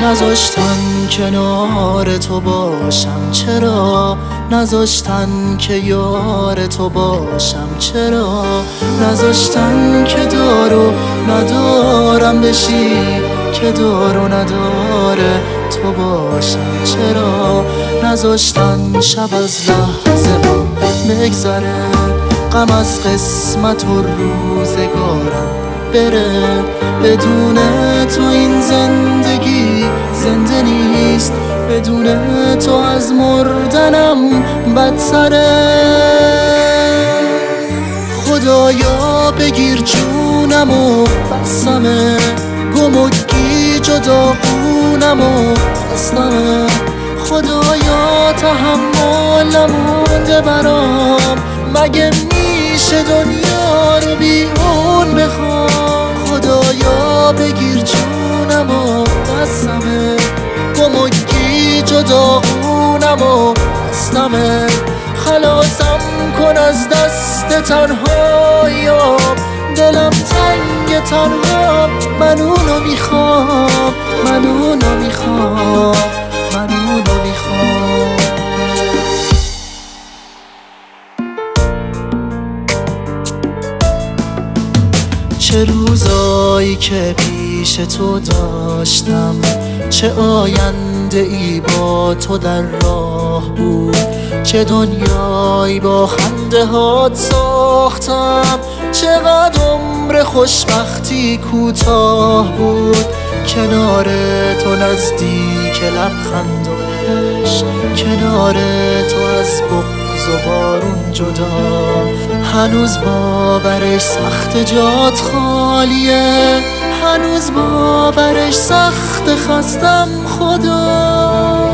نذاشتن کنار تو باشم چرا، نذاشتن که یار تو باشم چرا، نذاشتن که دارو ندارم بشی، که دارو نداره تو باشم چرا، نذاشتن شب از لحظه هم بگذره، غم از قسمت و روزگارم بره، بدون تو این زندگی زنده نیست، بدون تو از مردنم بدتره. خدایا بگیر جونم و بسمه، گم و گیج و داغونم و بستمه، خدایا تحملم مونده برام، مگه میشه دنیا رو بی اون بخوام. خدایا بگیر جونم و بسمه، گم و گیج و داغونم و بستمه، خلاصم کن از دست تنهاییام، دلم تنگ تنها، من اونو میخوام، من اونو میخوام، من اونو میخوام. چه روزایی که پیش تو داشتم، چه آینده ای با تو در راه بود، چه دنیایی با خنده هات ساختم، چقدر عمر خوشبختی کوتاه بود، کنار تو نزدیک لبخند و عشق، کنار تو از بغض و بارون جدا، هنوز باورش سخت جات خالیه، هنوز باورش سخت خستم خدا.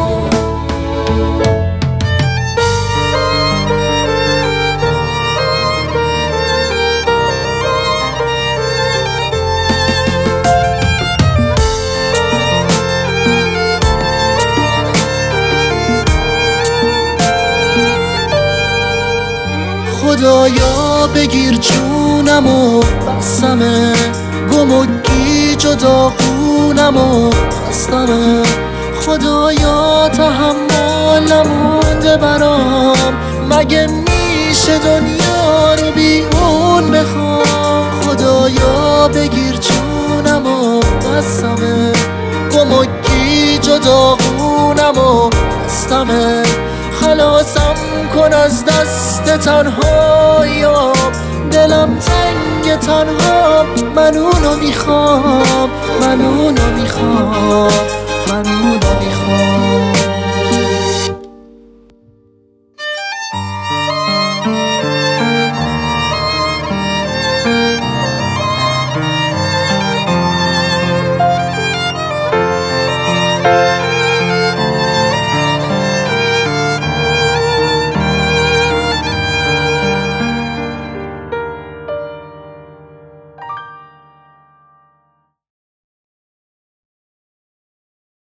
خدایا بگیر جونم و بسمه، گم و گیج و داغونم و بستمه، خدایا تحملم مونده برام، مگه میشه دنیا رو بی اون بخوام. خدایا بگیر جونم و بسمه، گم و گیج و داغونم و بستمه، خلاصم کن از دست تنهاییام، دلم تنگ تنها، من اونو میخوام، من اونو میخوام، من اونو میخوام.